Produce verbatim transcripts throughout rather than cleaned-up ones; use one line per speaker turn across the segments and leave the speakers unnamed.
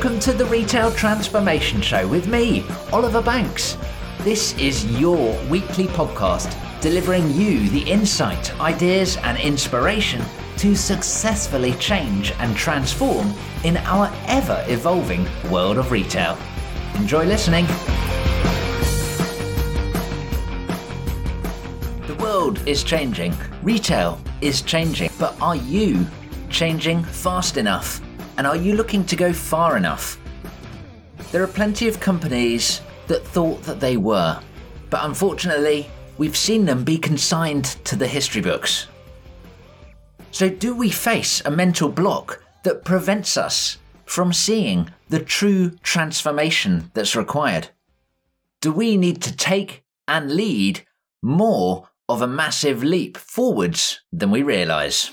welcome to the Retail Transformation Show with me, Oliver Banks. This is your weekly podcast delivering you the insight, ideas and inspiration to successfully change and transform in our ever-evolving world of retail. Enjoy listening. The world is changing, retail is changing, but are you changing fast enough? And are you looking to go far enough? There are plenty of companies that thought that they were, but unfortunately, we've seen them be consigned to the history books. So do we face a mental block that prevents us from seeing the true transformation that's required? Do we need to take and lead more of a massive leap forwards than we realise?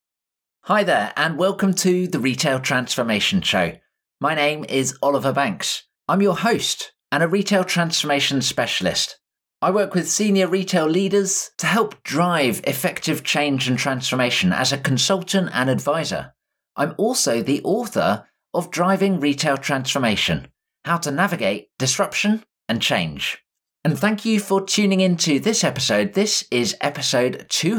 Hi there, and welcome to the Retail Transformation Show. My name is Oliver Banks. I'm your host and a retail transformation specialist. I work with senior retail leaders to help drive effective change and transformation as a consultant and advisor. I'm also the author of Driving Retail Transformation: How to Navigate Disruption and Change. And thank you for tuning into this episode. This is episode two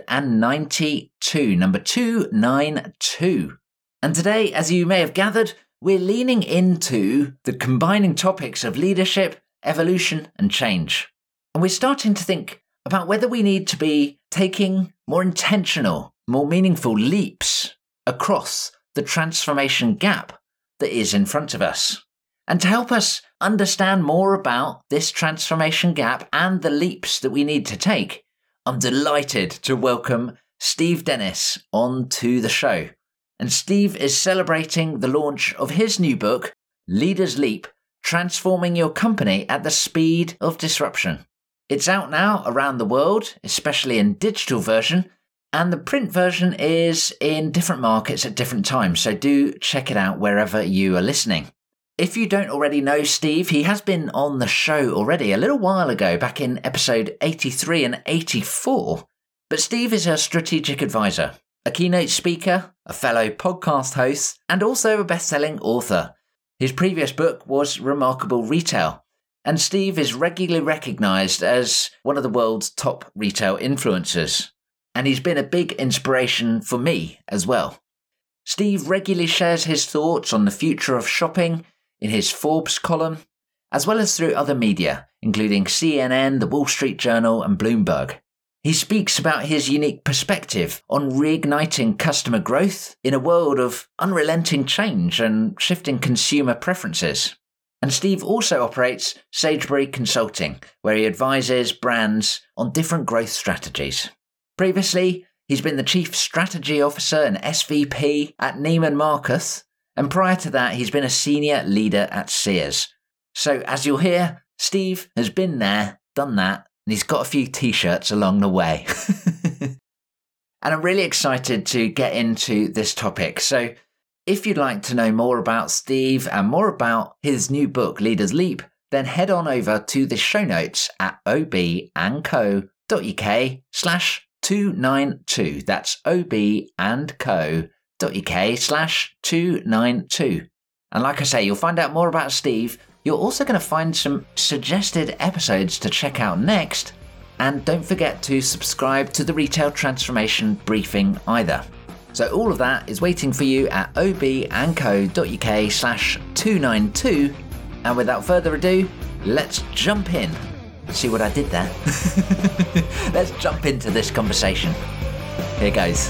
ninety-two, number two ninety-two. And today, as you may have gathered, we're leaning into the combining topics of leadership, evolution, and change. And we're starting to think about whether we need to be taking more intentional, more meaningful leaps across the transformation gap that is in front of us. And to help us understand more about this transformation gap and the leaps that we need to take, I'm delighted to welcome Steve Dennis onto the show. And Steve is celebrating the launch of his new book, Leaders Leap: Transforming Your Company at the Speed of Disruption. It's out now around the world, especially in digital version, and the print version is in different markets at different times, so do check it out wherever you are listening. If you don't already know Steve, he has been on the show already a little while ago, back in episode eighty-three and eighty-four. But Steve is a strategic advisor, a keynote speaker, a fellow podcast host, and also a best-selling author. His previous book was Remarkable Retail, and Steve is regularly recognized as one of the world's top retail influencers. And he's been a big inspiration for me as well. Steve regularly shares his thoughts on the future of shopping in his Forbes column, as well as through other media, including C N N, The Wall Street Journal, and Bloomberg. He speaks about his unique perspective on reigniting customer growth in a world of unrelenting change and shifting consumer preferences. And Steve also operates Sageberry Consulting, where he advises brands on different growth strategies. Previously, he's been the Chief Strategy Officer and S V P at Neiman Marcus, and prior to that, he's been a senior leader at Sears. So as you'll hear, Steve has been there, done that, and he's got a few t-shirts along the way. And I'm really excited to get into this topic. So if you'd like to know more about Steve and more about his new book, Leaders Leap, then head on over to the show notes at obandco.uk slash 292. That's obandco.uk slash 292. And like I say, you'll find out more about Steve. You're also going to find some suggested episodes to check out next. And don't forget to subscribe to the Retail Transformation Briefing either. So all of that is waiting for you at obandco.uk slash 292. And without further ado, let's jump in. See what I did there? Let's jump into this conversation. Here goes.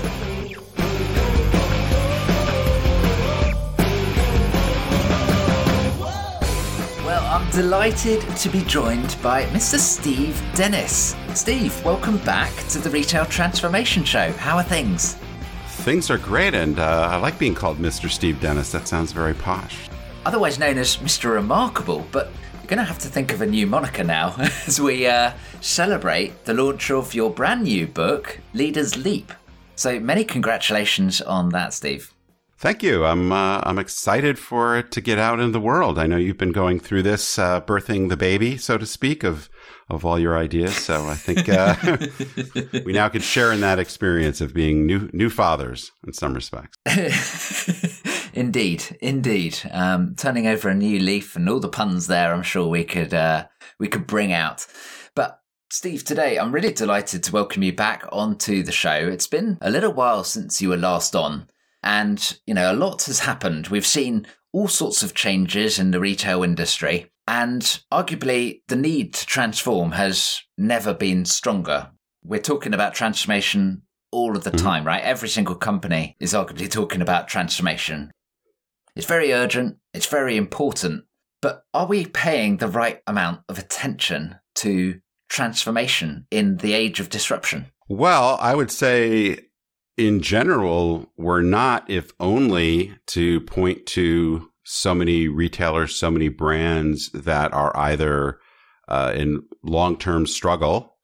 Well, I'm delighted to be joined by Mister Steve Dennis. Steve, welcome back to the Retail Transformation Show. How are things?
Things are great, and uh, I like being called Mister Steve Dennis. That sounds very posh.
Otherwise known as Mister Remarkable, but you're going to have to think of a new moniker now as we uh, celebrate the launch of your brand new book, Leaders Leap. So many congratulations on that, Steve.
Thank you. I'm uh, I'm excited for it to get out in the world. I know you've been going through this, uh, birthing the baby, so to speak, of of all your ideas. So I think uh, we now can share in that experience of being new new fathers in some respects.
Indeed, indeed. Um, turning over a new leaf and all the puns there, I'm sure we could uh, we could bring out. But Steve, today I'm really delighted to welcome you back onto the show. It's been a little while since you were last on, and you know a lot has happened. We've seen all sorts of changes in the retail industry, and arguably the need to transform has never been stronger. We're talking about transformation all of the mm-hmm. time, right? Every single company is arguably talking about transformation. It's very urgent. It's very important. But are we paying the right amount of attention to transformation in the age of disruption?
Well, I would say in general, we're not, if only to point to so many retailers, so many brands that are either uh, in long-term struggle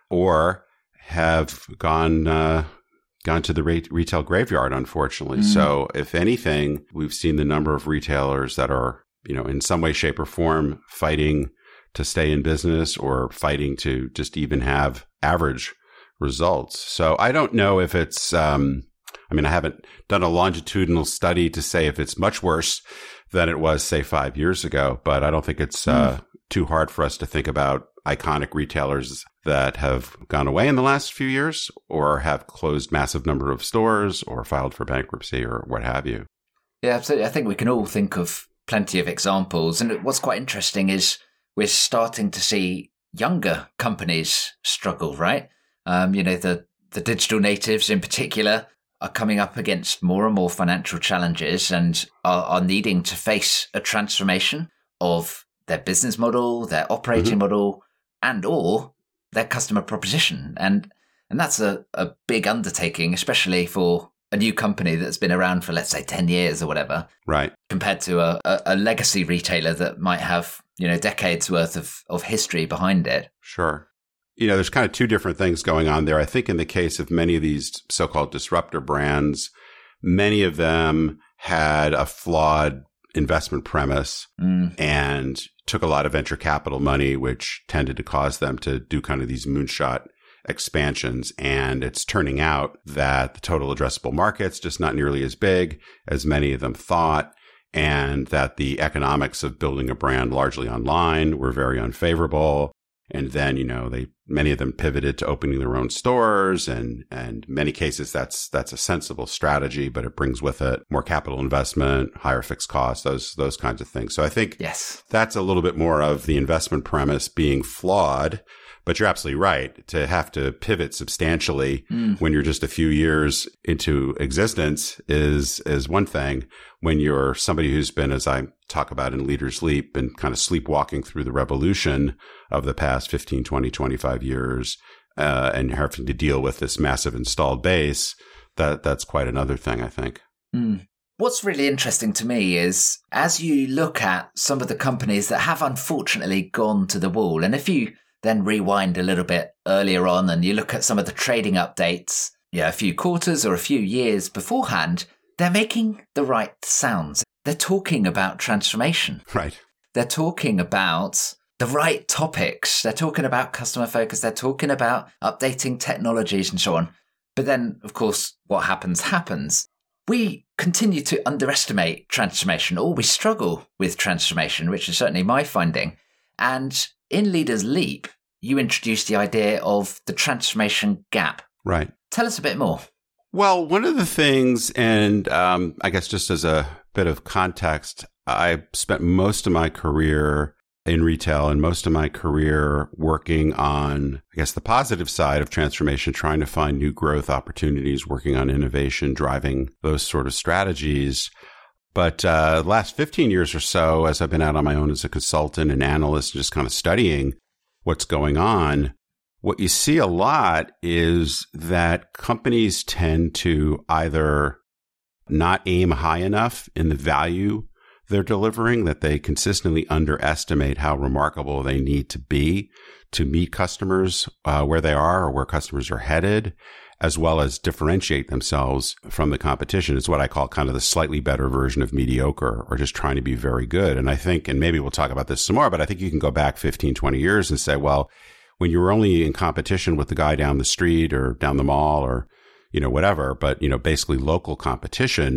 or have gone uh, gone to the re- retail graveyard, unfortunately. Mm. So if anything, we've seen the number of retailers that are, you know, in some way, shape or form fighting to stay in business or fighting to just even have average results. So I don't know if it's, um, I mean, I haven't done a longitudinal study to say if it's much worse than it was, say, five years ago, but I don't think it's mm. uh, too hard for us to think about iconic retailers that have gone away in the last few years or have closed massive number of stores or filed for bankruptcy or what have you.
Yeah, absolutely. I think we can all think of plenty of examples. And what's quite interesting is we're starting to see younger companies struggle, right? Um, you know, the, the digital natives in particular are coming up against more and more financial challenges and are, are needing to face a transformation of their business model, their operating mm-hmm. model, and or their customer proposition. And and that's a, a big undertaking, especially for a new company that's been around for, let's say, ten years or whatever.
Right.
Compared to a, a, a legacy retailer that might have, you know, decades worth of, of history behind it.
Sure. You know, there's kind of two different things going on there. I think in the case of many of these so-called disruptor brands, many of them had a flawed investment premise mm. and took a lot of venture capital money, which tended to cause them to do kind of these moonshot expansions. And it's turning out that the total addressable market's just not nearly as big as many of them thought, and that the economics of building a brand largely online were very unfavorable. And then, you know, they many of them pivoted to opening their own stores, and and many cases that's that's a sensible strategy, but it brings with it more capital investment, higher fixed costs, those those kinds of things. So I think
yes,
that's a little bit more of the investment premise being flawed. But you're absolutely right. To have to pivot substantially mm. when you're just a few years into existence is is one thing. When you're somebody who's been, as I talk about in Leaders Leap, and kind of sleepwalking through the revolution of the past fifteen, twenty, twenty-five years, uh, and having to deal with this massive installed base, that that's quite another thing, I think.
Mm. What's really interesting to me is as you look at some of the companies that have unfortunately gone to the wall, and if you then rewind a little bit earlier on and you look at some of the trading updates, yeah, a few quarters or a few years beforehand, they're making the right sounds. They're talking about transformation.
Right.
They're talking about the right topics. They're talking about customer focus. They're talking about updating technologies and so on. But then, of course, what happens, happens. We continue to underestimate transformation, or we struggle with transformation, which is certainly my finding. And in Leaders Leap, you introduced the idea of the transformation gap.
Right.
Tell us a bit more.
Well, one of the things, and um, I guess just as a bit of context, I spent most of my career in retail and most of my career working on, I guess, the positive side of transformation, trying to find new growth opportunities, working on innovation, driving those sort of strategies. But uh, the last fifteen years or so, as I've been out on my own as a consultant and analyst, just kind of studying what's going on, what you see a lot is that companies tend to either not aim high enough in the value they're delivering, that they consistently underestimate how remarkable they need to be to meet customers uh, where they are or where customers are headed, as well as differentiate themselves from the competition. It's what I call kind of the slightly better version of mediocre, or just trying to be very good. And I think, and maybe we'll talk about this some more, but I think you can go back fifteen, twenty years and say, well, when you were only in competition with the guy down the street or down the mall or, you know, whatever, but, you know, basically local competition,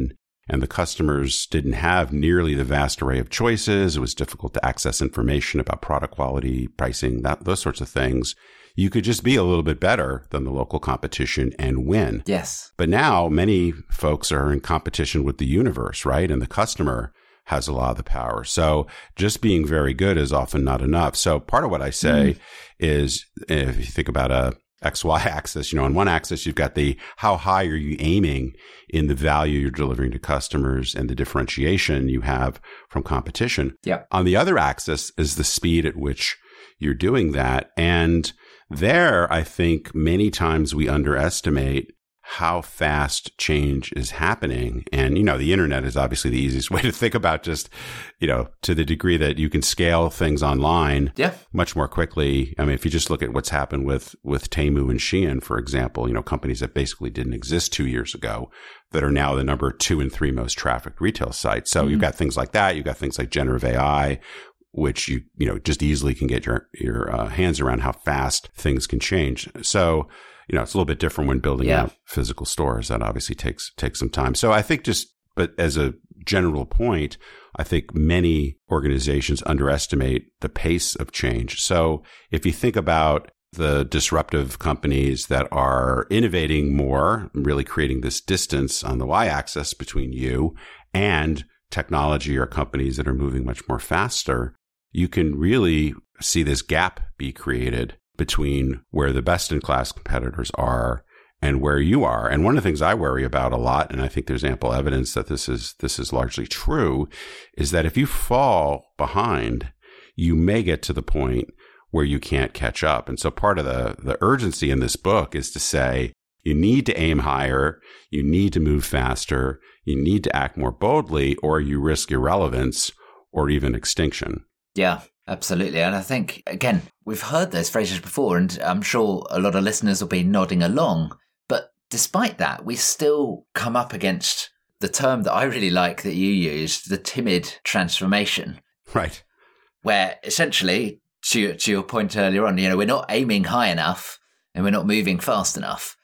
and the customers didn't have nearly the vast array of choices. It was difficult to access information about product quality, pricing, that, those sorts of things. You could just be a little bit better than the local competition and win.
Yes.
But now many folks are in competition with the universe, right? And the customer has a lot of the power. So just being very good is often not enough. So part of what I say mm. is, if you think about a X Y axis, you know, on one axis, you've got the how high are you aiming in the value you're delivering to customers and the differentiation you have from competition.
Yeah.
On the other axis is the speed at which you're doing that. And there, I think many times we underestimate how fast change is happening. And, you know, the internet is obviously the easiest way to think about, just, you know, to the degree that you can scale things online
yeah.
much more quickly. I mean, if you just look at what's happened with, with Temu and Shein, for example, you know, companies that basically didn't exist two years ago that are now the number two and three most trafficked retail sites. So mm-hmm. you've got things like that. You've got things like generative A I, which you, you know, just easily can get your, your uh, hands around how fast things can change. So, you know, it's a little bit different when building yeah. out physical stores. That obviously takes, takes some time. So I think just, but as a general point, I think many organizations underestimate the pace of change. So if you think about the disruptive companies that are innovating more, really creating this distance on the y-axis between you and technology or companies that are moving much more faster, you can really see this gap be created between where the best-in-class competitors are and where you are. And one of the things I worry about a lot, and I think there's ample evidence that this is this is largely true, is that if you fall behind, you may get to the point where you can't catch up. And so part of the, the urgency in this book is to say, you need to aim higher, you need to move faster, you need to act more boldly, or you risk irrelevance or even extinction.
Yeah, absolutely. And I think, again, we've heard those phrases before, and I'm sure a lot of listeners will be nodding along. But despite that, we still come up against the term that I really like that you used, the timid transformation.
Right.
Where essentially, to, to your point earlier on, you know, we're not aiming high enough and we're not moving fast enough.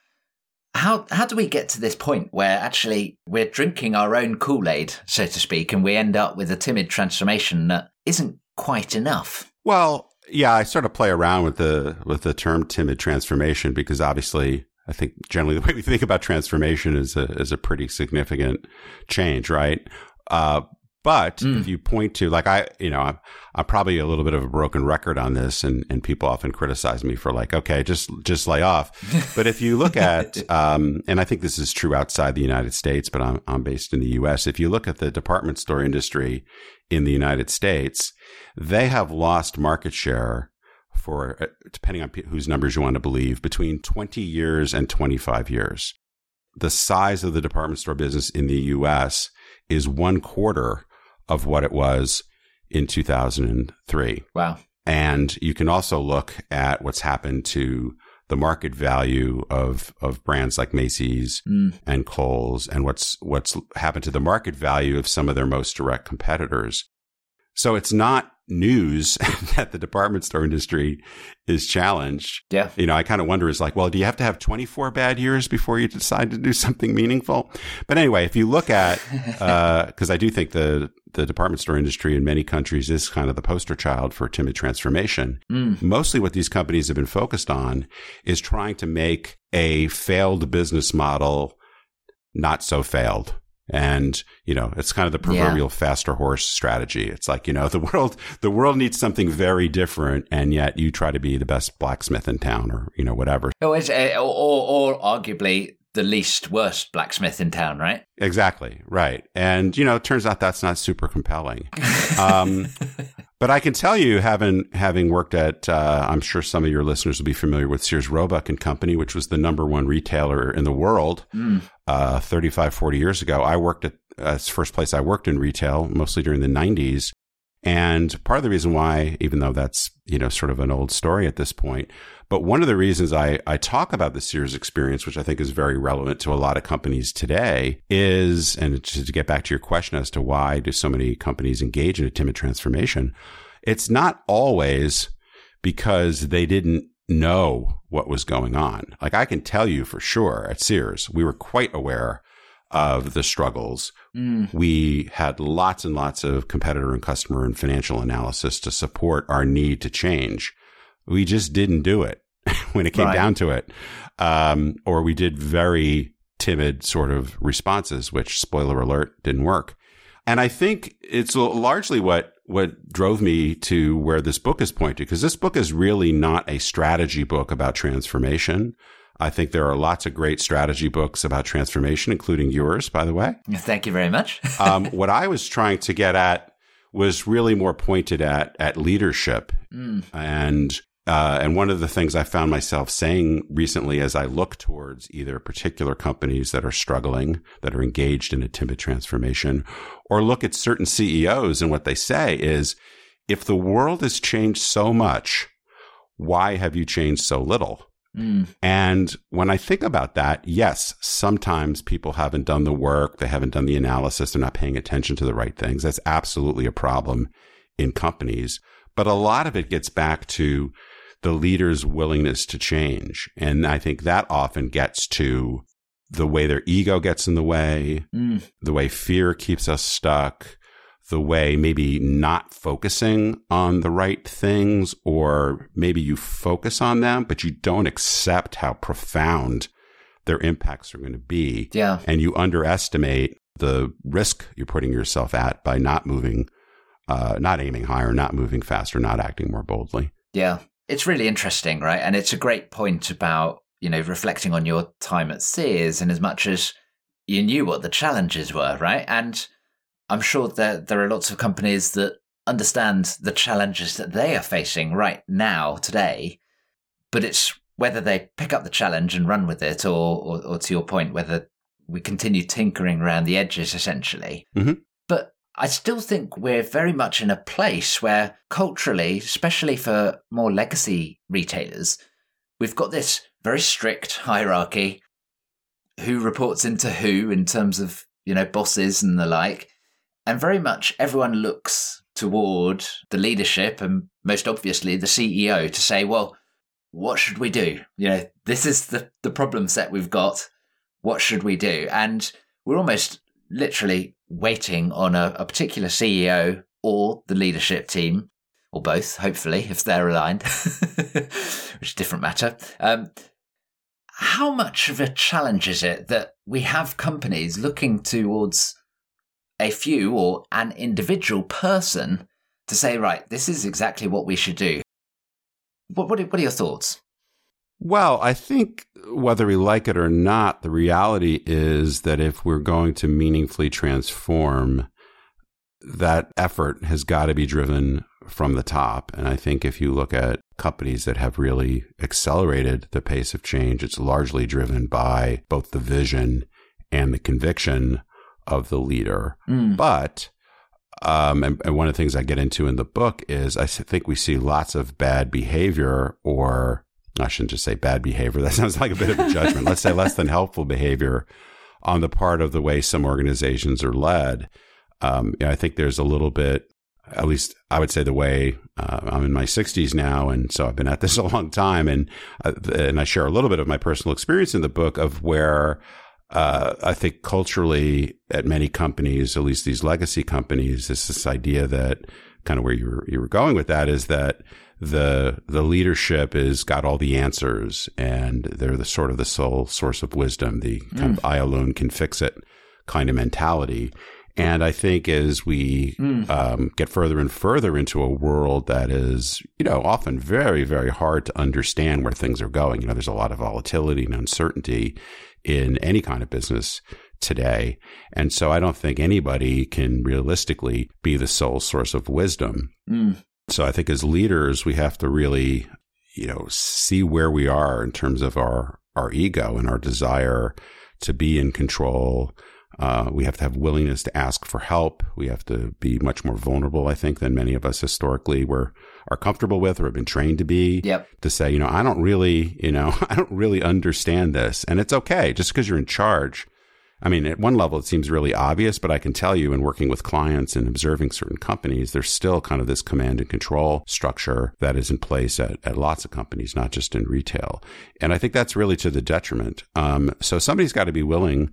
How how do we get to this point where actually we're drinking our own Kool-Aid, so to speak, and we end up with a timid transformation that isn't quite enough?
Well, yeah, I sort of play around with the with the term timid transformation because obviously I think generally the way we think about transformation is a is a pretty significant change, right? Uh, but mm. if you point to, like, I, you know, I'm, I'm probably a little bit of a broken record on this, and, and people often criticize me for like, okay, just just lay off. But if you look at, um, and I think this is true outside the United States, but I'm I'm based in the U S. If you look at the department store industry in the United States, they have lost market share for, depending on whose numbers you want to believe, between twenty years and twenty-five years. The size of the department store business in the U S is one quarter of what it was in two thousand three.
Wow.
And you can also look at what's happened to the market value of, of brands like Macy's mm. and Kohl's, and what's, what's happened to the market value of some of their most direct competitors. So it's not news that the department store industry is challenged.
Yeah.
You know, I kind of wonder, is like, well, do you have to have twenty-four bad years before you decide to do something meaningful? But anyway, if you look at, uh, cause I do think the, the department store industry in many countries is kind of the poster child for timid transformation. Mm. Mostly what these companies have been focused on is trying to make a failed business model not so failed. And, you know, it's kind of the proverbial yeah. faster horse strategy. It's like, you know, the world, the world needs something very different, and yet you try to be the best blacksmith in town, or, you know, whatever.
Oh, it's, uh, or, or arguably the least worst blacksmith in town, right?
Exactly. Right. And, you know, it turns out that's not super compelling. Um, but I can tell you, having, having worked at, uh, I'm sure some of your listeners will be familiar with Sears Roebuck and Company, which was the number one retailer in the world, mm. uh, thirty-five, forty years ago. I worked at, uh, it's the first place I worked in retail, mostly during the nineties. And part of the reason why, even though that's, you know, sort of an old story at this point, but one of the reasons I, I talk about the Sears experience, which I think is very relevant to a lot of companies today, is, and to get back to your question as to why do so many companies engage in a timid transformation, it's not always because they didn't know what was going on. Like, I can tell you for sure at Sears, we were quite aware of the struggles. Mm. We had lots and lots of competitor and customer and financial analysis to support our need to change. We just didn't do it when it came right. down to it. Um, or we did very timid sort of responses, which, spoiler alert, didn't work. And I think it's largely what, what drove me to where this book is pointed, because this book is really not a strategy book about transformation. I think there are lots of great strategy books about transformation, including yours, by the way.
Thank you very much.
um, what I was trying to get at was really more pointed at at leadership. Mm. And uh, and one of the things I found myself saying recently as I look towards either particular companies that are struggling, that are engaged in a timid transformation, or look at certain C E Os and what they say is, if the world has changed so much, why have you changed so little? Mm. And when I think about that, yes, sometimes people haven't done the work. They haven't done the analysis. They're not paying attention to the right things. That's absolutely a problem in companies. But a lot of it gets back to the leader's willingness to change. And I think that often gets to the way their ego gets in the way, mm. the way fear keeps us stuck, the way maybe not focusing on the right things, or maybe you focus on them, but you don't accept how profound their impacts are going to be.
Yeah.
And you underestimate the risk you're putting yourself at by not moving, uh, not aiming higher, not moving faster, not acting more boldly.
Yeah. It's really interesting, right? And it's a great point about, you know, reflecting on your time at Sears, and as much as you knew what the challenges were, right? And I'm sure that there are lots of companies that understand the challenges that they are facing right now, today, but it's whether they pick up the challenge and run with it, or, or, or to your point, whether we continue tinkering around the edges, essentially. Mm-hmm. But I still think we're very much in a place where culturally, especially for more legacy retailers, we've got this very strict hierarchy, who reports into who in terms of, you know, bosses and the like. And very much everyone looks toward the leadership, and most obviously the C E O, to say, well, what should we do? You know, this is the, the problem set we've got. What should we do? And we're almost literally waiting on a, a particular C E O or the leadership team, or both, hopefully, if they're aligned, which is a different matter. Um, how much of a challenge is it that we have companies looking towards a few or an individual person to say, right, this is exactly what we should do? What, what, are, what are your thoughts?
Well, I think whether we like it or not, the reality is that if we're going to meaningfully transform, that effort has got to be driven from the top. And I think if you look at companies that have really accelerated the pace of change, it's largely driven by both the vision and the conviction of the leader. Mm. But, um, and, and one of the things I get into in the book is I think we see lots of bad behavior, or I shouldn't just say bad behavior. That sounds like a bit of a judgment. Let's say less than helpful behavior on the part of the way some organizations are led. Um, you know, I think there's a little bit, at least I would say the way uh, I'm in my sixties now, and so I've been at this a long time, and uh, and I share a little bit of my personal experience in the book of where uh, I think culturally at many companies, at least these legacy companies, is this idea that kind of where you were you were going with that is that the the leadership is got all the answers, and they're the sort of the sole source of wisdom, the kind mm. of I alone can fix it kind of mentality. And I think as we mm. um, get further and further into a world that is, you know, often very, very hard to understand where things are going, you know, there's a lot of volatility and uncertainty in any kind of business today. And so I don't think anybody can realistically be the sole source of wisdom. Mm. So I think as leaders, we have to really, you know, see where we are in terms of our, our ego and our desire to be in control. Uh, we have to have willingness to ask for help. We have to be much more vulnerable, I think, than many of us historically were are comfortable with or have been trained to be.
Yep.
To say, you know, I don't really, you know, I don't really understand this. And it's okay just because you're in charge. I mean, at one level, it seems really obvious, but I can tell you in working with clients and observing certain companies, there's still kind of this command and control structure that is in place at, at lots of companies, not just in retail. And I think that's really to the detriment. Um, so somebody's got to be willing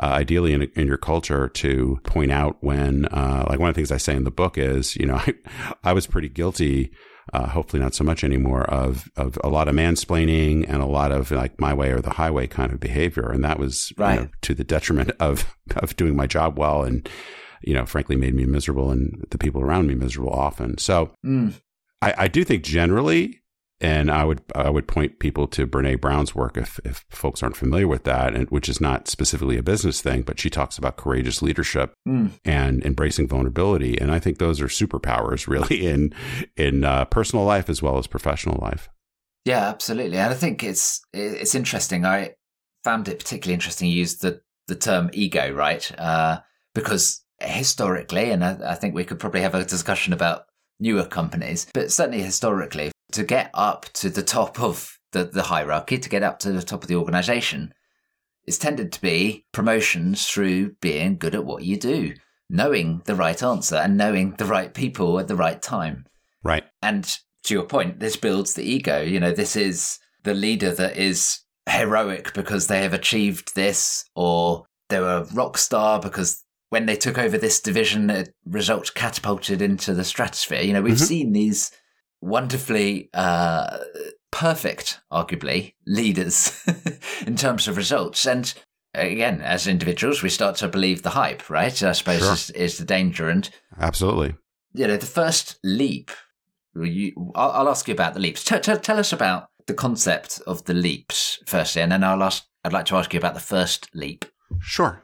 uh, ideally in, in your culture to point out when, uh, like one of the things I say in the book is, you know, I, I was pretty guilty, uh, hopefully not so much anymore, of, of a lot of mansplaining and a lot of like my way or the highway kind of behavior. And that was
right.
you know, to the detriment of, of doing my job well and, you know, frankly made me miserable and the people around me miserable often. So
mm.
I, I do think generally, and I would I would point people to Brene Brown's work if, if folks aren't familiar with that, and which is not specifically a business thing, but she talks about courageous leadership
mm.
and embracing vulnerability. And I think those are superpowers really in in uh, personal life as well as professional life.
Yeah, absolutely. And I think it's it's interesting. I found it particularly interesting you used the, the term ego, right? Uh, because historically, and I, I think we could probably have a discussion about newer companies, but certainly historically, to get up to the top of the, the hierarchy, to get up to the top of the organization, it's tended to be promotions through being good at what you do, knowing the right answer and knowing the right people at the right time.
Right.
And to your point, this builds the ego. You know, this is the leader that is heroic because they have achieved this, or they're a rock star because when they took over this division, it results catapulted into the stratosphere. You know, we've mm-hmm. seen these wonderfully uh, perfect, arguably, leaders in terms of results. And again, as individuals, we start to believe the hype, right? I suppose
sure.
is, is the danger. And
absolutely,
you know, the first leap. You, I'll, I'll ask you about the leaps. T- t- tell us about the concept of the leaps firstly, and then I'll ask. I'd like to ask you about the first leap.
Sure.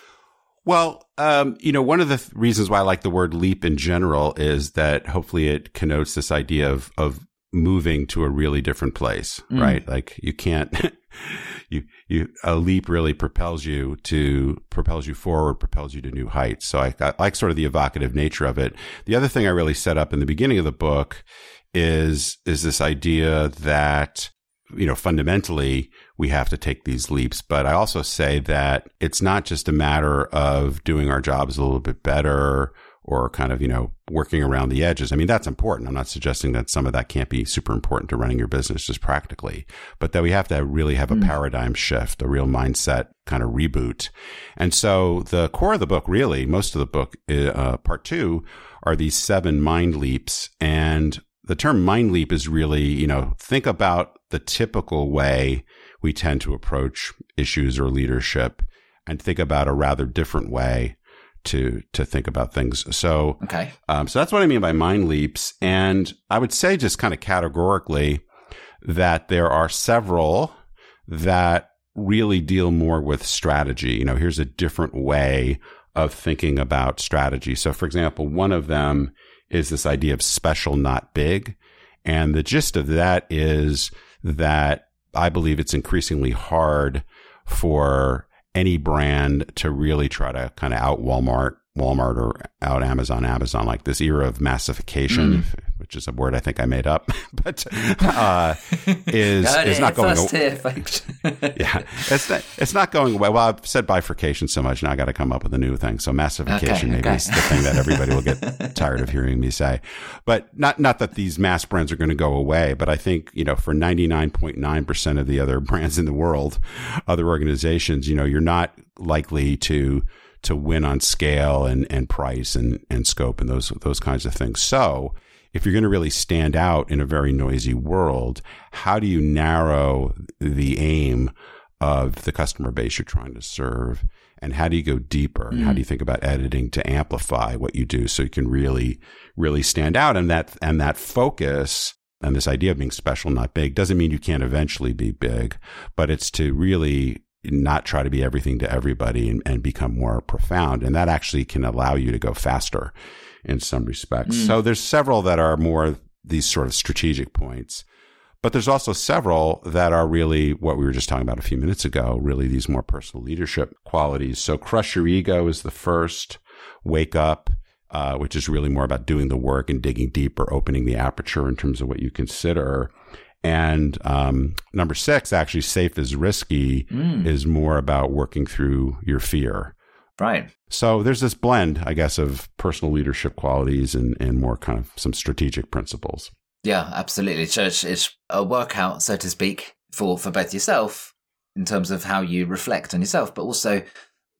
Well, um, you know, one of the th- reasons why I like the word leap in general is that hopefully it connotes this idea of, of moving to a really different place, mm. right? Like you can't, you, you, a leap really propels you to, propels you forward, propels you to new heights. So I, I like sort of the evocative nature of it. The other thing I really set up in the beginning of the book is, is this idea that, you know, fundamentally, we have to take these leaps. But I also say that it's not just a matter of doing our jobs a little bit better or kind of, you know, working around the edges. I mean, that's important. I'm not suggesting that some of that can't be super important to running your business just practically, but that we have to really have a mm. paradigm shift, a real mindset kind of reboot. And so the core of the book, really, most of the book, uh, part two, are these seven mind leaps. And the term mind leap is really, you know, think about the typical way we tend to approach issues or leadership and think about a rather different way to, to think about things. So,
okay.
um, so that's what I mean by mind leaps. And I would say just kind of categorically that there are several that really deal more with strategy. You know, here's a different way of thinking about strategy. So for example, one of them is this idea of special, not big. And the gist of that is that I believe it's increasingly hard for any brand to really try to kind of out Walmart, Walmart or out Amazon, Amazon, like this era of massification, mm. which is a word I think I made up, but uh, is is not going away. yeah, it's not, it's not going away. Well, I've said bifurcation so much now, I got to come up with a new thing. So massification okay, maybe okay. is the thing that everybody will get tired of hearing me say. But not not that these mass brands are going to go away, but I think, you know, for ninety-nine point nine percent of the other brands in the world, other organizations, you know, you're not likely to to win on scale and, and price and, and scope and those, those kinds of things. So if you're going to really stand out in a very noisy world, how do you narrow the aim of the customer base you're trying to serve? And how do you go deeper? Mm. And how do you think about editing to amplify what you do so you can really, really stand out? And that, and that focus and this idea of being special, not big, doesn't mean you can't eventually be big, but it's to really not try to be everything to everybody and, and become more profound. And that actually can allow you to go faster in some respects. Mm. So there's several that are more these sort of strategic points, but there's also several that are really what we were just talking about a few minutes ago, really these more personal leadership qualities. So crush your ego is the first, wake up, uh, which is really more about doing the work and digging deeper, opening the aperture in terms of what you consider. And um, number six, actually, safe is risky, mm. is more about working through your fear.
Right.
So there's this blend, I guess, of personal leadership qualities and, and more kind of some strategic principles.
Yeah, absolutely. So it's, it's a workout, so to speak, for, for both yourself in terms of how you reflect on yourself, but also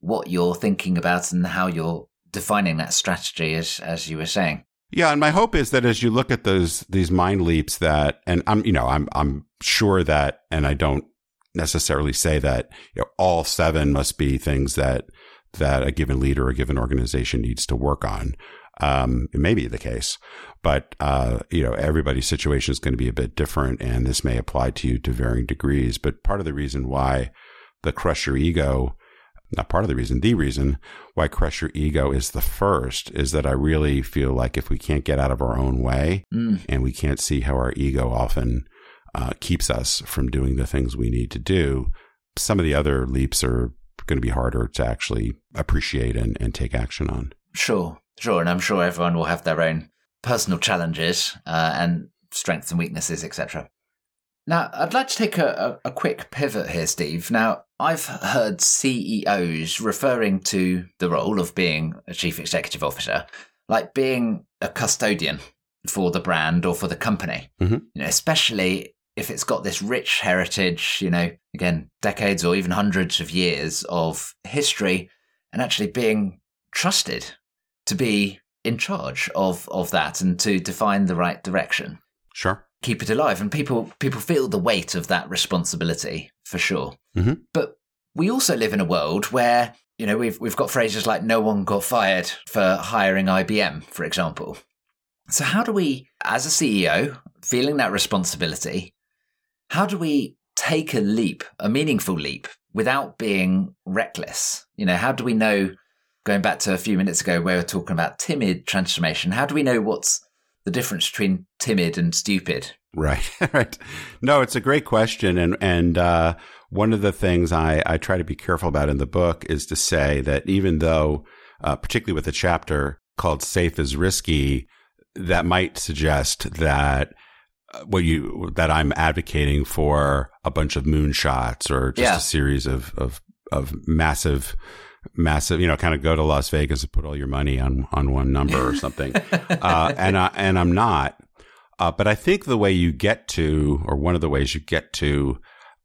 what you're thinking about and how you're defining that strategy, as as you were saying.
Yeah, and my hope is that as you look at those these mind leaps that, and I'm you know I'm I'm sure that, and I don't necessarily say that you know, all seven must be things that that a given leader or a given organization needs to work on. Um, it may be the case, but uh, you know everybody's situation is going to be a bit different, and this may apply to you to varying degrees. But part of the reason why the Crush Your Ego, not part of the reason, the reason why Crush Your Ego is the first is that I really feel like if we can't get out of our own way mm. and we can't see how our ego often uh, keeps us from doing the things we need to do, some of the other leaps are going to be harder to actually appreciate and, and take action on.
Sure, sure. And I'm sure everyone will have their own personal challenges uh, and strengths and weaknesses, et cetera. Now, I'd like to take a, a, a quick pivot here, Steve. Now, I've heard C E Os referring to the role of being a chief executive officer like being a custodian for the brand or for the company, mm-hmm. you know, especially if it's got this rich heritage, you know, again, decades or even hundreds of years of history, and actually being trusted to be in charge of, of that and to define the right direction.
Sure.
Keep it alive. And people people feel the weight of that responsibility, for sure. Mm-hmm. But we also live in a world where, you know, we've we've got phrases like no one got fired for hiring I B M, for example. So how do we, as a C E O, feeling that responsibility, how do we take a leap, a meaningful leap, without being reckless? You know, how do we know, going back to a few minutes ago where we were talking about timid transformation, how do we know what's the difference between timid and stupid?
Right, right. No, it's a great question. And and uh, one of the things I, I try to be careful about in the book is to say that even though, uh, particularly with a chapter called Safe is Risky, that might suggest that what you that I'm advocating for a bunch of moonshots or just yeah. a series of, of of massive massive, you know, kind of go to Las Vegas and put all your money on on one number or something. uh, and I, and I'm not. Uh, but I think the way you get to, or one of the ways you get to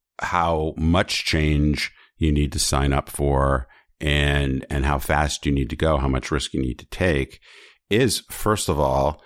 how much change you need to sign up for and and how fast you need to go, how much risk you need to take, is first of all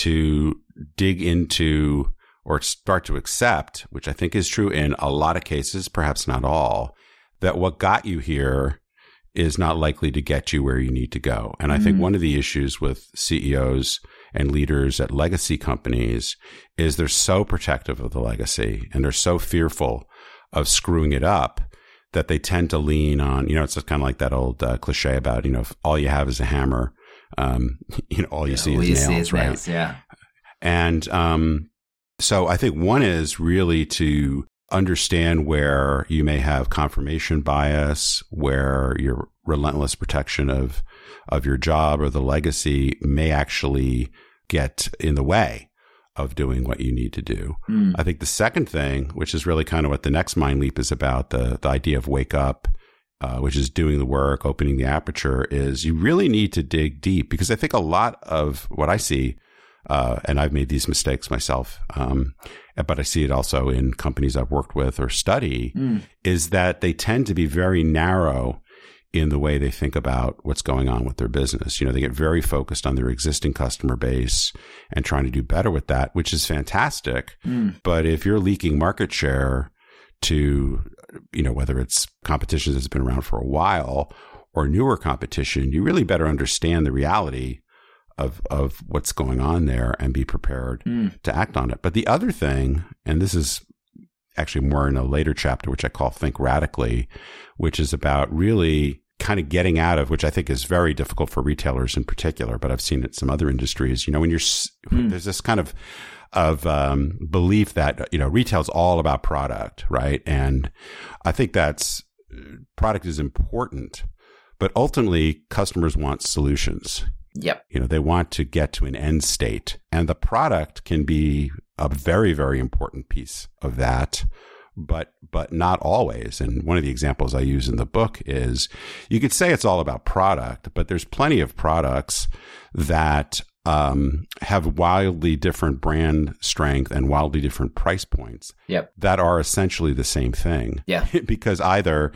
to dig into or start to accept, which I think is true in a lot of cases, perhaps not all, that what got you here is not likely to get you where you need to go. And I mm. think one of the issues with C E Os and leaders at legacy companies is they're so protective of the legacy and they're so fearful of screwing it up that they tend to lean on, you know, it's just kind of like that old uh, cliche about, you know, if all you have is a hammer, um, you know, all you yeah, see all is you nails, see is right? Nails,
yeah.
And um, so I think one is really to understand where you may have confirmation bias, where your relentless protection of of your job or the legacy may actually get in the way of doing what you need to do. Mm. I think the second thing, which is really kind of what the next mind leap is about, the, the idea of wake up, uh, which is doing the work, opening the aperture, is you really need to dig deep, because I think a lot of what I see, uh, and I've made these mistakes myself, um, but I see it also in companies I've worked with or study, mm. is that they tend to be very narrow in the way they think about what's going on with their business. You know, they get very focused on their existing customer base and trying to do better with that, which is fantastic. Mm. But if you're leaking market share to, you know, whether it's competition that's been around for a while or newer competition, you really better understand the reality of of what's going on there and be prepared mm. to act on it. But the other thing, and this is actually more in a later chapter, which I call Think Radically, which is about really kind of getting out of, which I think is very difficult for retailers in particular, but I've seen it in some other industries. You know, when you're, mm. there's this kind of, of, um, belief that, you know, retail's all about product, right? And I think that's, product is important, but ultimately customers want solutions.
Yep.
You know, they want to get to an end state, and the product can be a very, very important piece of that, but but not always. And one of the examples I use in the book is you could say it's all about product, but there's plenty of products that um, have wildly different brand strength and wildly different price points
yep.
that are essentially the same thing.
Yeah.
Because either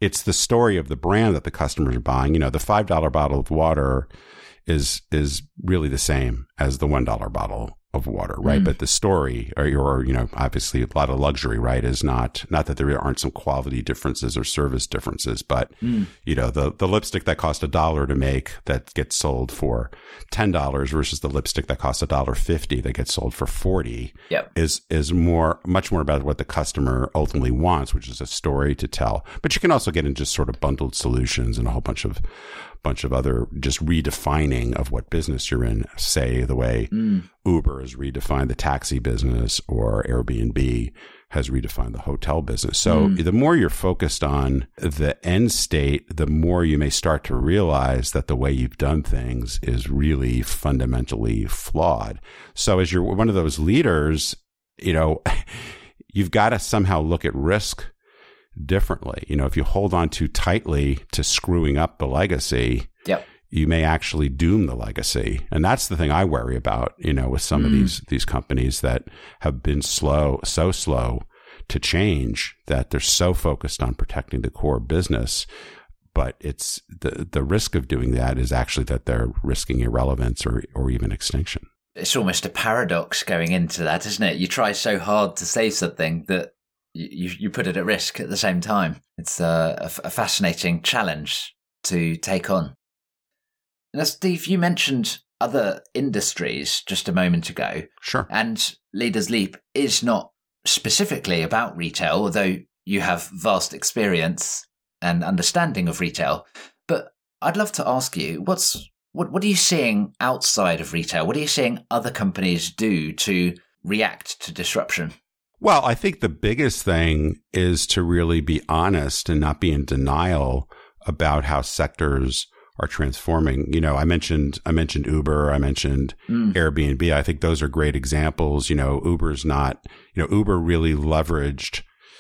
it's the story of the brand that the customers are buying. You know, the five dollar bottle of water is is really the same as the one dollar bottle of water, right? Mm. But the story, or, or, you know, obviously a lot of luxury, right, is not, not that there aren't some quality differences or service differences, but, mm. you know, the, the lipstick that cost a dollar to make that gets sold for ten dollars versus the lipstick that costs a dollar fifty that gets sold for forty
yep.
is, is more, much more about what the customer ultimately wants, which is a story to tell. But you can also get into just sort of bundled solutions and a whole bunch of, bunch of other just redefining of what business you're in, say the way mm. Uber has redefined the taxi business or Airbnb has redefined the hotel business. So mm. the more you're focused on the end state, the more you may start to realize that the way you've done things is really fundamentally flawed. So as you're one of those leaders, you know, you've got to somehow look at risk differently. You know, if you hold on too tightly to screwing up the legacy,
yep.
you may actually doom the legacy. And that's the thing I worry about, you know, with some mm. of these, these companies that have been slow, so slow to change, that they're so focused on protecting the core business. But it's the, the risk of doing that is actually that they're risking irrelevance or, or even extinction.
It's almost a paradox going into that, isn't it? You try so hard to say something that You, you put it at risk at the same time. It's a, a, a fascinating challenge to take on. Now, Steve, you mentioned other industries just a moment ago.
Sure.
And Leaders Leap is not specifically about retail, although you have vast experience and understanding of retail. But I'd love to ask you, what's what, what are you seeing outside of retail? What are you seeing other companies do to react to disruption?
Well, I think the biggest thing is to really be honest and not be in denial about how sectors are transforming. You know, I mentioned, I mentioned Uber, I mentioned mm. Airbnb. I think those are great examples. You know, Uber's not, you know, Uber really leveraged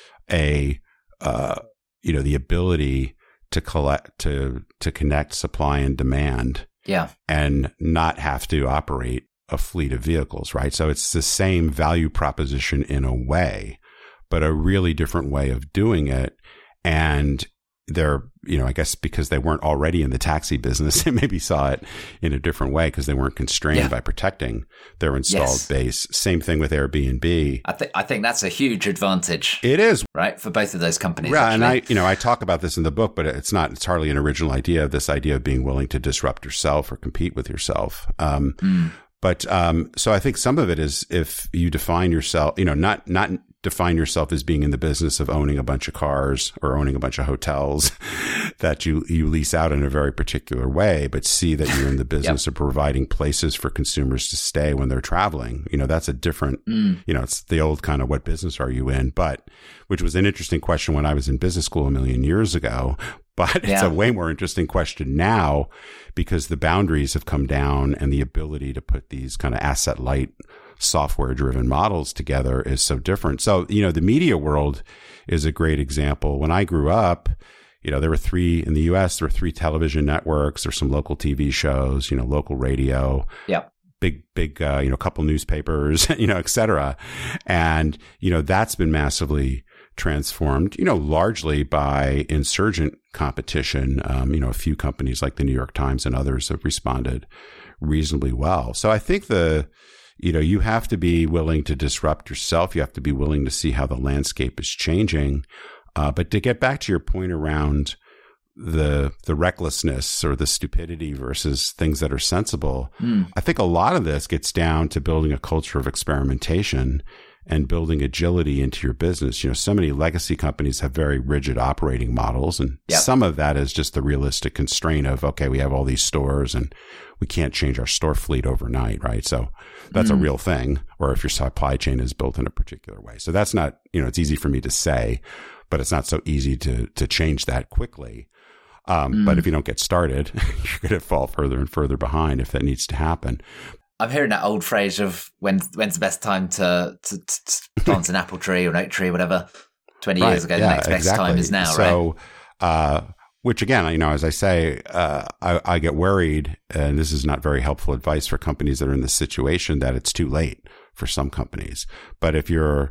a, uh, you know, the ability to collect, to, to connect supply and demand.
Yeah.
And not have to operate a fleet of vehicles, right? So it's the same value proposition in a way, but a really different way of doing it. And they're, you know, I guess because they weren't already in the taxi business, they maybe saw it in a different way because they weren't constrained yeah. by protecting their installed yes. base. Same thing with Airbnb.
I think I think that's a huge advantage.
It is,
right, for both of those companies.
Yeah,
actually.
and I, you know, I talk about this in the book, but it's not. It's hardly an original idea. This idea of being willing to disrupt yourself or compete with yourself. Um, mm. But um, so I think some of it is if you define yourself, you know, not not define yourself as being in the business of owning a bunch of cars or owning a bunch of hotels that you, you lease out in a very particular way, but see that you're in the business yep. of providing places for consumers to stay when they're traveling. You know, that's a different, mm. you know, it's the old kind of what business are you in? But which was an interesting question when I was in business school a million years ago. But it's yeah. a way more interesting question now because the boundaries have come down and the ability to put these kind of asset light software driven models together is so different. So, you know, the media world is a great example. When I grew up, you know, there were three in the U S, there were three television networks, there's some local T V shows, you know, local radio.
Yeah.
Big, big, uh, you know, couple newspapers, you know, et cetera. And, you know, that's been massively transformed, you know, largely by insurgent competition. Um, you know, a few companies like the New York Times and others have responded reasonably well. So I think the, you know, you have to be willing to disrupt yourself. You have to be willing to see how the landscape is changing. Uh, but to get back to your point around the the recklessness or the stupidity versus things that are sensible, mm. I think a lot of this gets down to building a culture of experimentation and building agility into your business. You know, so many legacy companies have very rigid operating models, and yep. some of that is just the realistic constraint of, okay, we have all these stores and we can't change our store fleet overnight, right? So that's mm. a real thing. Or if your supply chain is built in a particular way. So that's not, you know, it's easy for me to say, but it's not so easy to to change that quickly. Um, mm. But if you don't get started, you're going to fall further and further behind if that needs to happen.
I'm hearing that old phrase of when when's the best time to, to, to plant an apple tree or an oak tree or whatever. twenty
right.
years ago,
yeah,
the next
exactly.
best time is now,
so,
right?
Uh, which again, you know, as I say, uh, I, I get worried, and this is not very helpful advice for companies that are in this situation, that it's too late for some companies. But if you're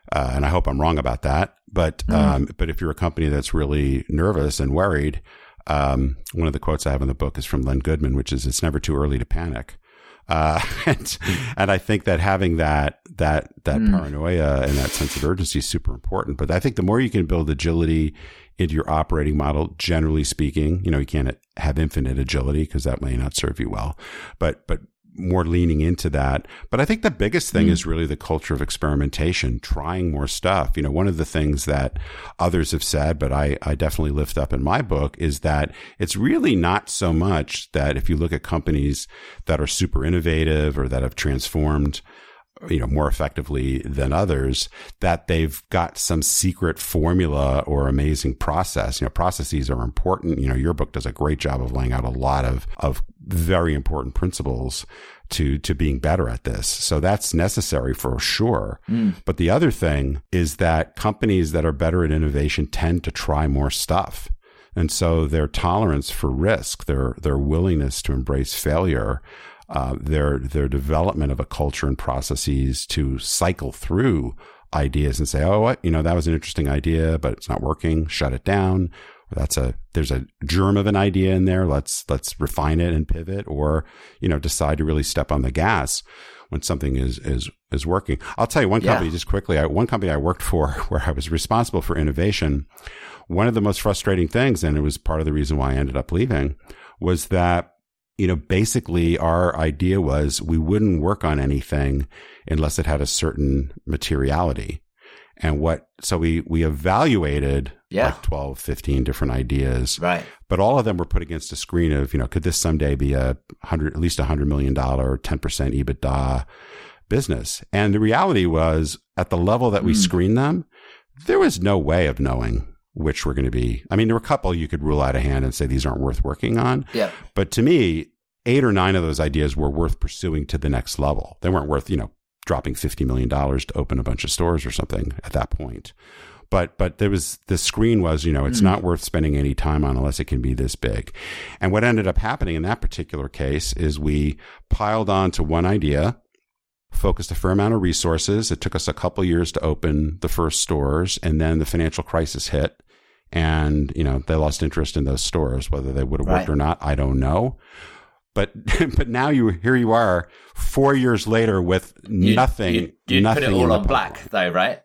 Uh, and I hope I'm wrong about that. But, mm. um, but if you're a company that's really nervous and worried, um, one of the quotes I have in the book is from Len Goodman, which is, "It's never too early to panic." Uh, and, and I think that having that, that, that mm. paranoia and that sense of urgency is super important. But I think the more you can build agility into your operating model, generally speaking, you know, you can't have infinite agility because that may not serve you well, but, but more leaning into that. But I think the biggest thing mm. is really the culture of experimentation, trying more stuff. You know, one of the things that others have said, but I, I definitely lift up in my book, is that it's really not so much that if you look at companies that are super innovative or that have transformed, you know, more effectively than others, that they've got some secret formula or amazing process. You know, processes are important. You know, your book does a great job of laying out a lot of, of very important principles to, to being better at this. So that's necessary for sure. Mm. But the other thing is that companies that are better at innovation tend to try more stuff. And so their tolerance for risk, their, their willingness to embrace failure, Uh, their their development of a culture and processes to cycle through ideas and say, oh, what, you know, that was an interesting idea, but it's not working. Shut it down. Or that's a there's a germ of an idea in there. Let's let's refine it and pivot, or you know, decide to really step on the gas when something is is is working. I'll tell you one company yeah. just quickly. I, one company I worked for where I was responsible for innovation. One of the most frustrating things, and it was part of the reason why I ended up leaving, was that, you know, basically our idea was we wouldn't work on anything unless it had a certain materiality. And what, so we, we evaluated yeah. like twelve, fifteen different ideas,
right?
But all of them were put against a screen of, you know, could this someday be a hundred, at least a hundred million dollar, ten percent EBITDA business? And the reality was, at the level that we mm. screened them, there was no way of knowing which were going to be. I mean, there were a couple you could rule out of hand and say these aren't worth working on.
Yeah.
But to me, eight or nine of those ideas were worth pursuing to the next level. They weren't worth, you know, dropping fifty million dollars to open a bunch of stores or something at that point. But, but there was, the screen was, you know, it's mm. not worth spending any time on unless it can be this big. And what ended up happening in that particular case is we piled on to one idea, focused a fair amount of resources. It took us a couple years to open the first stores, and then the financial crisis hit. And, you know, they lost interest in those stores. Whether they would have worked right. or not, I don't know. But, but now you, here you are four years later with you, nothing, you, you nothing.
Put it all on black though, right?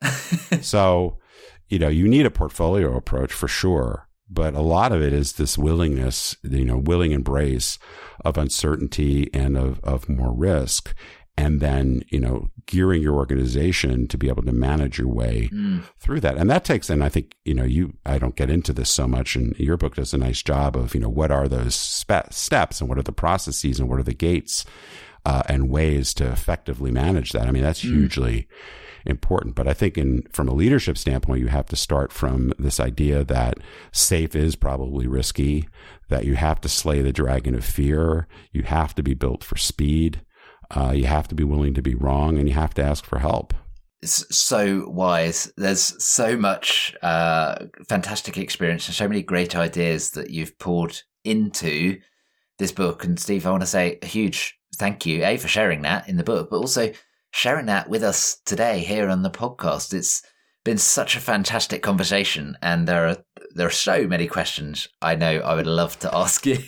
So, you know, you need a portfolio approach for sure. But a lot of it is this willingness, you know, willing embrace of uncertainty and of, of more risk. And then, you know, gearing your organization to be able to manage your way mm. through that. And that takes, and I think, you know, you, I don't get into this so much, and your book does a nice job of, you know, what are those spe- steps and what are the processes and what are the gates uh, and ways to effectively manage that. I mean, that's mm. hugely important. But I think in, from a leadership standpoint, you have to start from this idea that safe is probably risky, that you have to slay the dragon of fear. You have to be built for speed. Uh, you have to be willing to be wrong, and you have to ask for help.
It's so wise. There's so much uh, fantastic experience and so many great ideas that you've poured into this book. And Steve, I want to say a huge thank you, A, for sharing that in the book, but also sharing that with us today here on the podcast. It's been such a fantastic conversation, and there are there are so many questions I know I would love to ask you.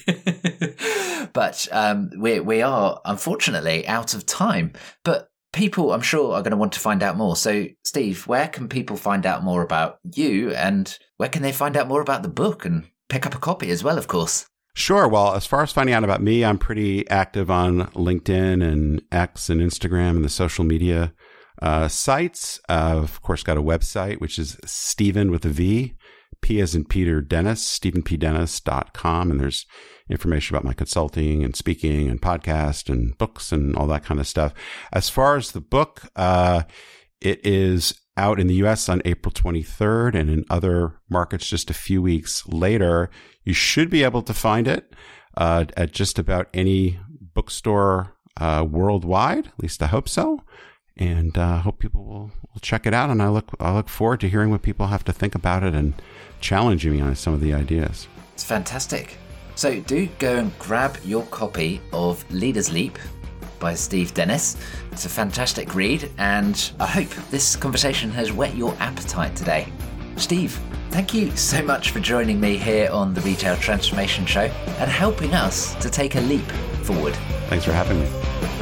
But um, we we are, unfortunately, out of time. But people, I'm sure, are going to want to find out more. So, Steve, where can people find out more about you, and where can they find out more about the book and pick up a copy as well, of course?
Sure. Well, as far as finding out about me, I'm pretty active on LinkedIn and X and Instagram and the social media uh, sites. Uh, of course, got a website, which is Stephen with a V, P as in Peter Dennis, stephen p dennis dot com. And there's information about my consulting and speaking and podcast and books and all that kind of stuff. As far as the book, uh, it is out in the U S on April twenty-third, and in other markets just a few weeks later. You should be able to find it uh, at just about any bookstore uh, worldwide. At least I hope so. And I uh, hope people will, will check it out. And I look I look forward to hearing what people have to think about it and challenging me on some of the ideas.
It's fantastic. So do go and grab your copy of Leaders Leap. by Steve Dennis. It's a fantastic read, and I hope this conversation has whet your appetite today. Steve, thank you so much for joining me here on the Retail Transformation Show and helping us to take a leap forward.
Thanks for having me.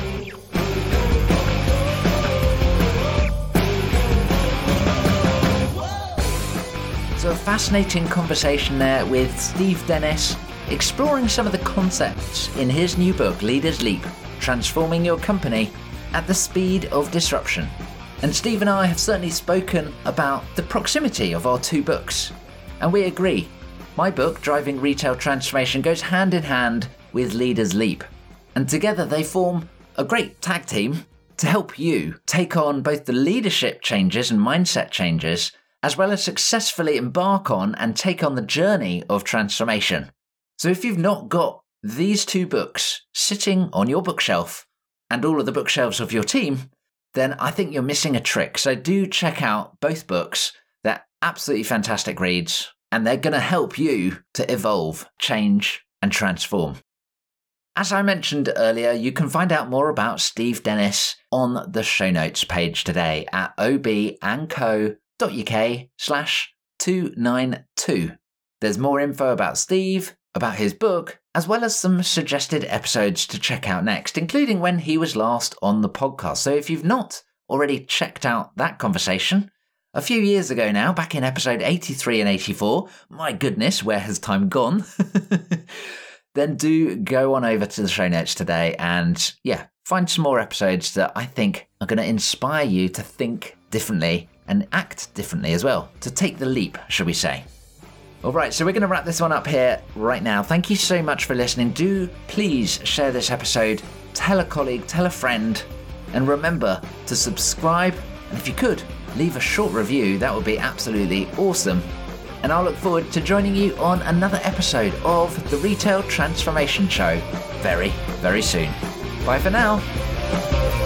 So a fascinating conversation there with Steve Dennis, exploring some of the concepts in his new book, Leaders Leap, Transforming Your Company at the Speed of Disruption. And Steve and I have certainly spoken about the proximity of our two books. And we agree. My book, Driving Retail Transformation, goes hand in hand with Leaders Leap. And together they form a great tag team to help you take on both the leadership changes and mindset changes, as well as successfully embark on and take on the journey of transformation. So if you've not got these two books sitting on your bookshelf and all of the bookshelves of your team, then I think you're missing a trick. So do check out both books. They're absolutely fantastic reads, and they're going to help you to evolve, change, and transform. As I mentioned earlier, you can find out more about Steve Dennis on the show notes page today at obandco.uk slash 292. There's more info about Steve, about his book, as well as some suggested episodes to check out next, including when he was last on the podcast. So if you've not already checked out that conversation, a few years ago now, back in episode eighty-three and eighty-four, my goodness, where has time gone? Then do go on over to the show notes today and, yeah, find some more episodes that I think are going to inspire you to think differently and act differently as well, to take the leap, shall we say. All right, so we're going to wrap this one up here right now. Thank you so much for listening. Do please share this episode, tell a colleague, tell a friend, and remember to subscribe. And if you could, leave a short review. That would be absolutely awesome. And I'll look forward to joining you on another episode of the Retail Transformation Show very, very soon. Bye for now.